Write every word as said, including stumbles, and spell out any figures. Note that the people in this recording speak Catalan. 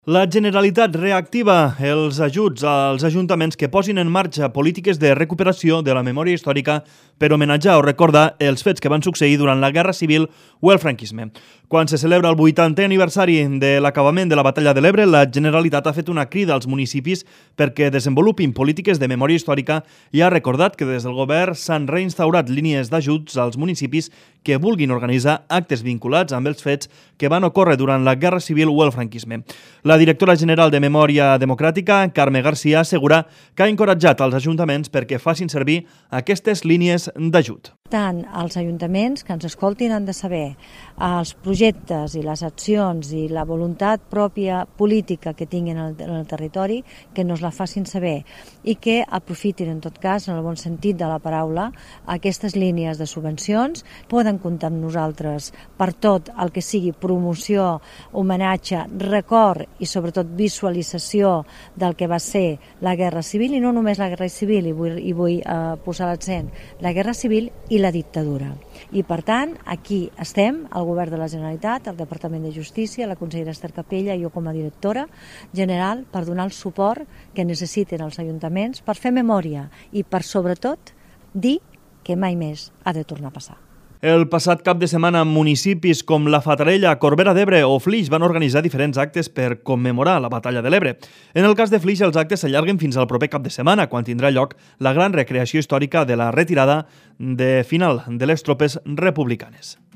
La Generalitat reactiva els ajuts als ajuntaments que posin en marxa polítiques de recuperació de la memòria històrica per homenatjar o recordar els fets que van succeir durant la Guerra Civil o el franquisme. Quan se celebra el vuitantè aniversari de l'acabament de la Batalla de l'Ebre, la Generalitat ha fet una crida als municipis perquè desenvolupin polítiques de memòria històrica i ha recordat que des del govern s'han reinstaurat línies d'ajuts als municipis que vulguin organitzar actes vinculats amb els fets que van ocórrer durant la Guerra Civil o el franquisme. La directora general de Memòria Democràtica, Carme Garcia, assegura que ha encoratjat als ajuntaments perquè facin servir aquestes línies d'ajut. Tant els ajuntaments que ens escoltin han de saber els projectes i les accions i la voluntat pròpia política que tinguin en el territori, que nos la facin saber i que aprofitin, en tot cas, en el bon sentit de la paraula, aquestes línies de subvencions. Poden comptar amb nosaltres per tot el que sigui promoció, homenatge, record i sobretot visualització del que va ser la Guerra Civil, i no només la Guerra Civil, i vull, i vull eh, posar l'accent, la Guerra Civil i la dictadura. I per tant, aquí estem, el Govern de la Generalitat, el Departament de Justícia, la consellera Esther Capella i jo com a directora general, per donar el suport que necessiten els ajuntaments per fer memòria i per, sobretot, dir que mai més ha de tornar a passar. El passat cap de setmana, municipis com la Fatarella, Corbera d'Ebre o Flix van organitzar diferents actes per commemorar la Batalla de l'Ebre. En el cas de Flix, els actes s'allarguen fins al proper cap de setmana, quan tindrà lloc la gran recreació històrica de la retirada de final de les tropes republicanes.